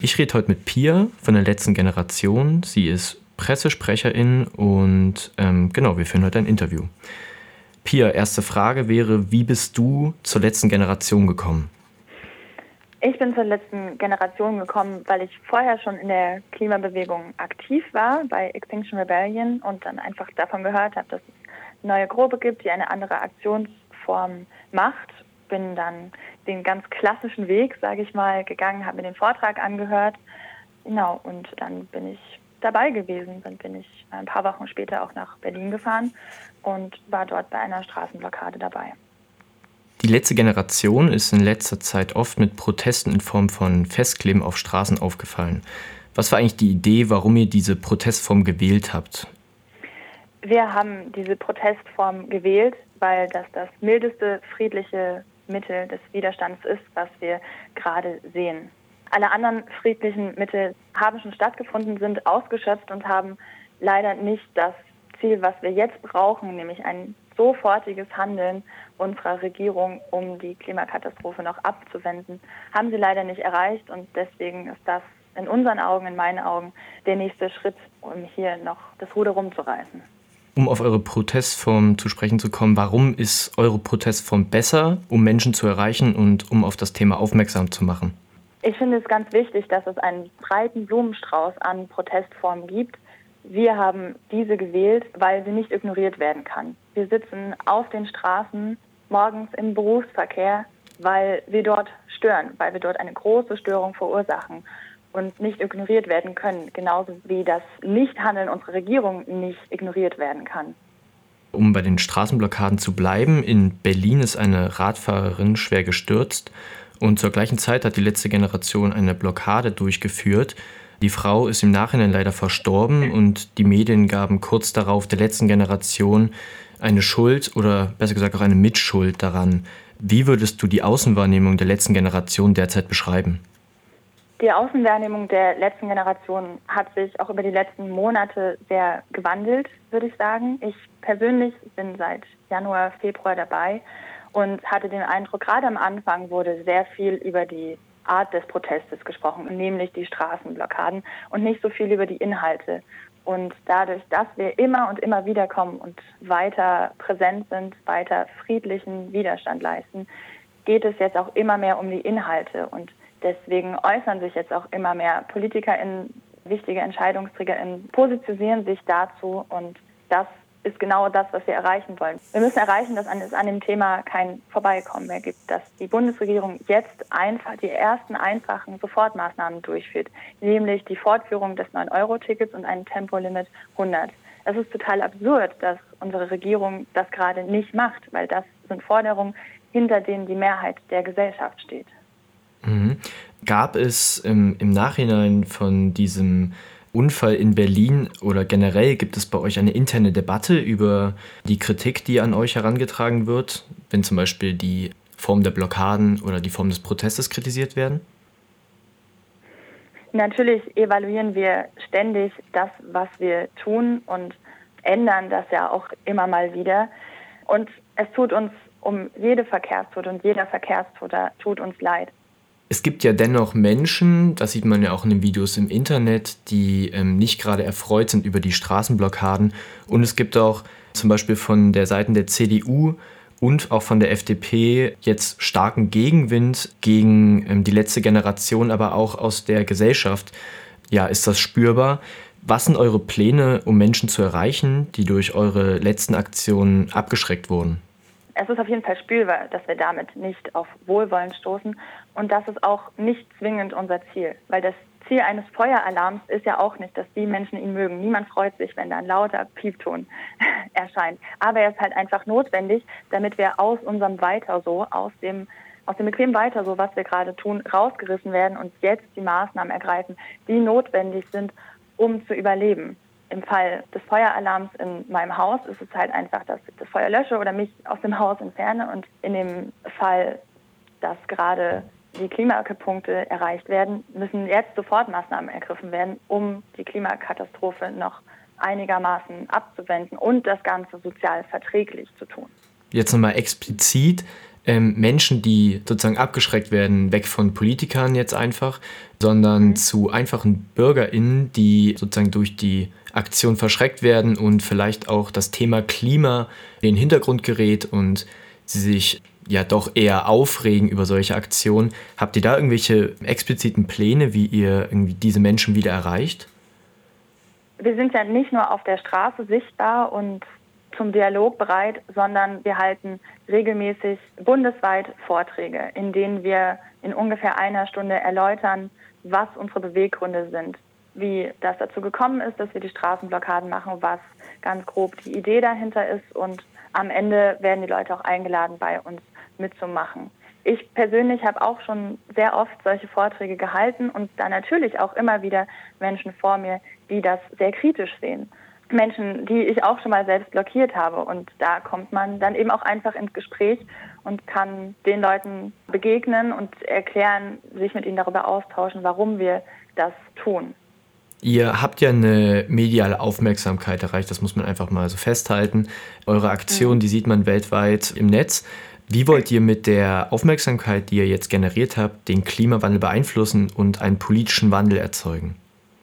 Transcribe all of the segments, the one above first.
Ich rede heute mit Pia von der letzten Generation. Sie ist Pressesprecherin und wir führen heute ein Interview. Pia, erste Frage wäre, wie bist du zur letzten Generation gekommen? Ich bin zur letzten Generation gekommen, weil ich vorher schon in der Klimabewegung aktiv war, bei Extinction Rebellion, und dann einfach davon gehört habe, dass es eine neue Gruppe gibt, die eine andere Aktionsform macht. Bin dann den ganz klassischen Weg, sage ich mal, gegangen, habe mir den Vortrag angehört. Genau, und dann bin ich dabei gewesen. Dann bin ich ein paar Wochen später auch nach Berlin gefahren und war dort bei einer Straßenblockade dabei. Die letzte Generation ist in letzter Zeit oft mit Protesten in Form von Festkleben auf Straßen aufgefallen. Was war eigentlich die Idee, warum ihr diese Protestform gewählt habt? Wir haben diese Protestform gewählt, weil das mildeste, friedliche Mittel des Widerstands ist, was wir gerade sehen. Alle anderen friedlichen Mittel haben schon stattgefunden, sind ausgeschöpft und haben leider nicht das Ziel, was wir jetzt brauchen, nämlich ein sofortiges Handeln unserer Regierung, um die Klimakatastrophe noch abzuwenden, haben sie leider nicht erreicht. Und deswegen ist das in unseren Augen, in meinen Augen, der nächste Schritt, um hier noch das Ruder rumzureißen. Um auf eure Protestform zu sprechen zu kommen, warum ist eure Protestform besser, um Menschen zu erreichen und um auf das Thema aufmerksam zu machen? Ich finde es ganz wichtig, dass es einen breiten Blumenstrauß an Protestformen gibt. Wir haben diese gewählt, weil sie nicht ignoriert werden kann. Wir sitzen auf den Straßen morgens im Berufsverkehr, weil wir dort stören, weil wir dort eine große Störung verursachen und nicht ignoriert werden können, genauso wie das Nichthandeln unserer Regierung nicht ignoriert werden kann. Um bei den Straßenblockaden zu bleiben, in Berlin ist eine Radfahrerin schwer gestürzt und zur gleichen Zeit hat die letzte Generation eine Blockade durchgeführt. Die Frau ist im Nachhinein leider verstorben und die Medien gaben kurz darauf der letzten Generation eine Schuld oder besser gesagt auch eine Mitschuld daran. Wie würdest du die Außenwahrnehmung der letzten Generation derzeit beschreiben? Die Außenwahrnehmung der letzten Generation hat sich auch über die letzten Monate sehr gewandelt, würde ich sagen. Ich persönlich bin seit Januar, Februar dabei und hatte den Eindruck, gerade am Anfang wurde sehr viel über die Art des Protestes gesprochen, nämlich die Straßenblockaden und nicht so viel über die Inhalte. Und dadurch, dass wir immer und immer wieder kommen und weiter präsent sind, weiter friedlichen Widerstand leisten, geht es jetzt auch immer mehr um die Inhalte. Und deswegen äußern sich jetzt auch immer mehr PolitikerInnen, wichtige EntscheidungsträgerInnen, positionieren sich dazu und das ist genau das, was wir erreichen wollen. Wir müssen erreichen, dass es an dem Thema kein Vorbeikommen mehr gibt, dass die Bundesregierung jetzt einfach die ersten einfachen Sofortmaßnahmen durchführt, nämlich die Fortführung des 9-Euro-Tickets und ein Tempolimit 100. Es ist total absurd, dass unsere Regierung das gerade nicht macht, weil das sind Forderungen, hinter denen die Mehrheit der Gesellschaft steht. Mhm. Gab es im Nachhinein von diesem Unfall in Berlin oder generell gibt es bei euch eine interne Debatte über die Kritik, die an euch herangetragen wird, wenn zum Beispiel die Form der Blockaden oder die Form des Protestes kritisiert werden? Natürlich evaluieren wir ständig das, was wir tun und ändern das ja auch immer mal wieder. Und es tut uns um jede Verkehrstote und jeder Verkehrstoter tut uns leid. Es gibt ja dennoch Menschen, das sieht man ja auch in den Videos im Internet, die nicht gerade erfreut sind über die Straßenblockaden. Und es gibt auch zum Beispiel von der Seite der CDU und auch von der FDP jetzt starken Gegenwind gegen die letzte Generation, aber auch aus der Gesellschaft. Ja, ist das spürbar? Was sind eure Pläne, um Menschen zu erreichen, die durch eure letzten Aktionen abgeschreckt wurden? Es ist auf jeden Fall spürbar, dass wir damit nicht auf Wohlwollen stoßen und das ist auch nicht zwingend unser Ziel, weil das Ziel eines Feueralarms ist ja auch nicht, dass die Menschen ihn mögen. Niemand freut sich, wenn da ein lauter Piepton erscheint. Aber er ist halt einfach notwendig, damit wir aus unserem Weiter so, aus dem bequemen Weiter so, was wir gerade tun, rausgerissen werden und jetzt die Maßnahmen ergreifen, die notwendig sind, um zu überleben. Im Fall des Feueralarms in meinem Haus ist es halt einfach, dass ich das Feuer lösche oder mich aus dem Haus entferne. Und in dem Fall, dass gerade die Klimakipppunkte erreicht werden, müssen jetzt Sofortmaßnahmen ergriffen werden, um die Klimakatastrophe noch einigermaßen abzuwenden und das Ganze sozial verträglich zu tun. Jetzt nochmal explizit, Menschen, die sozusagen abgeschreckt werden, weg von Politikern jetzt einfach, sondern zu einfachen BürgerInnen, die sozusagen durch die Aktion verschreckt werden und vielleicht auch das Thema Klima in den Hintergrund gerät und sie sich ja doch eher aufregen über solche Aktionen. Habt ihr da irgendwelche expliziten Pläne, wie ihr irgendwie diese Menschen wieder erreicht? Wir sind ja nicht nur auf der Straße sichtbar und zum Dialog bereit, sondern wir halten regelmäßig bundesweit Vorträge, in denen wir in ungefähr einer Stunde erläutern, was unsere Beweggründe sind, wie das dazu gekommen ist, dass wir die Straßenblockaden machen, was ganz grob die Idee dahinter ist, und am Ende werden die Leute auch eingeladen, bei uns mitzumachen. Ich persönlich habe auch schon sehr oft solche Vorträge gehalten und da natürlich auch immer wieder Menschen vor mir, die das sehr kritisch sehen. Menschen, die ich auch schon mal selbst blockiert habe. Und da kommt man dann eben auch einfach ins Gespräch und kann den Leuten begegnen und erklären, sich mit ihnen darüber austauschen, warum wir das tun. Ihr habt ja eine mediale Aufmerksamkeit erreicht, das muss man einfach mal so festhalten. Eure Aktion, die sieht man weltweit im Netz. Wie wollt ihr mit der Aufmerksamkeit, die ihr jetzt generiert habt, den Klimawandel beeinflussen und einen politischen Wandel erzeugen?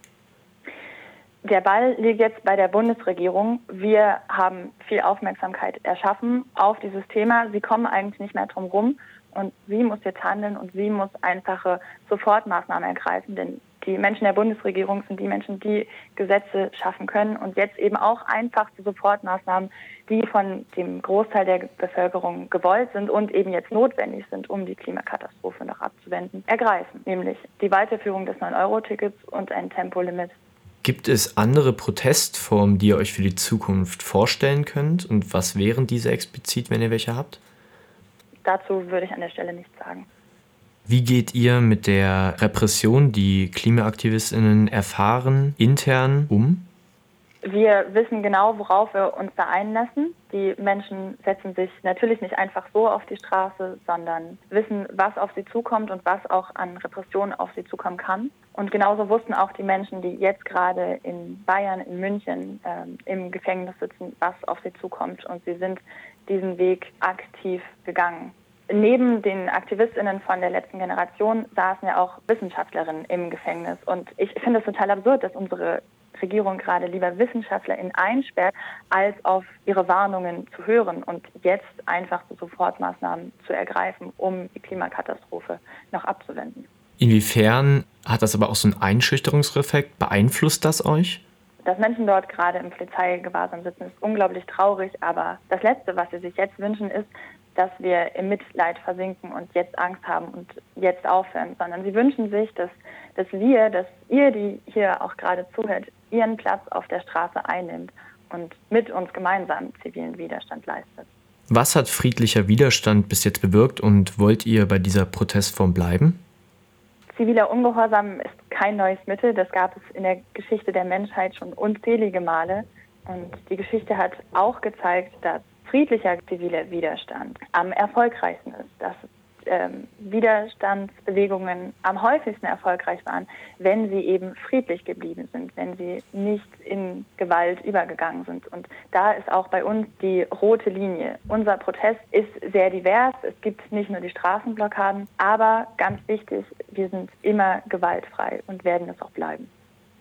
Der Ball liegt jetzt bei der Bundesregierung. Wir haben viel Aufmerksamkeit erschaffen auf dieses Thema. Sie kommen eigentlich nicht mehr drum rum und sie muss jetzt handeln und sie muss einfache Sofortmaßnahmen ergreifen, denn die Menschen der Bundesregierung sind die Menschen, die Gesetze schaffen können und jetzt eben auch einfachste Sofortmaßnahmen, die von dem Großteil der Bevölkerung gewollt sind und eben jetzt notwendig sind, um die Klimakatastrophe noch abzuwenden, ergreifen. Nämlich die Weiterführung des 9-Euro-Tickets und ein Tempolimit. Gibt es andere Protestformen, die ihr euch für die Zukunft vorstellen könnt? Und was wären diese explizit, wenn ihr welche habt? Dazu würde ich an der Stelle nichts sagen. Wie geht ihr mit der Repression, die KlimaaktivistInnen erfahren, intern um? Wir wissen genau, worauf wir uns da einlassen. Die Menschen setzen sich natürlich nicht einfach so auf die Straße, sondern wissen, was auf sie zukommt und was auch an Repression auf sie zukommen kann. Und genauso wussten auch die Menschen, die jetzt gerade in Bayern, in München im Gefängnis sitzen, was auf sie zukommt. Und sie sind diesen Weg aktiv gegangen. Neben den AktivistInnen von der letzten Generation saßen ja auch Wissenschaftlerinnen im Gefängnis. Und ich finde es total absurd, dass unsere Regierung gerade lieber WissenschaftlerInnen einsperrt, als auf ihre Warnungen zu hören und jetzt einfach Sofortmaßnahmen zu ergreifen, um die Klimakatastrophe noch abzuwenden. Inwiefern hat das aber auch so einen Einschüchterungseffekt? Beeinflusst das euch? Dass Menschen dort gerade im Polizeigewahrsam sitzen, ist unglaublich traurig, aber das Letzte, was sie sich jetzt wünschen, ist, dass wir im Mitleid versinken und jetzt Angst haben und jetzt aufhören, sondern sie wünschen sich, dass ihr, die hier auch gerade zuhört, ihren Platz auf der Straße einnimmt und mit uns gemeinsam zivilen Widerstand leistet. Was hat friedlicher Widerstand bis jetzt bewirkt und wollt ihr bei dieser Protestform bleiben? Ziviler Ungehorsam ist kein neues Mittel. Das gab es in der Geschichte der Menschheit schon unzählige Male. Und die Geschichte hat auch gezeigt, dass friedlicher ziviler Widerstand am erfolgreichsten ist, dass Widerstandsbewegungen am häufigsten erfolgreich waren, wenn sie eben friedlich geblieben sind, wenn sie nicht in Gewalt übergegangen sind. Und da ist auch bei uns die rote Linie. Unser Protest ist sehr divers. Es gibt nicht nur die Straßenblockaden, aber ganz wichtig, wir sind immer gewaltfrei und werden es auch bleiben.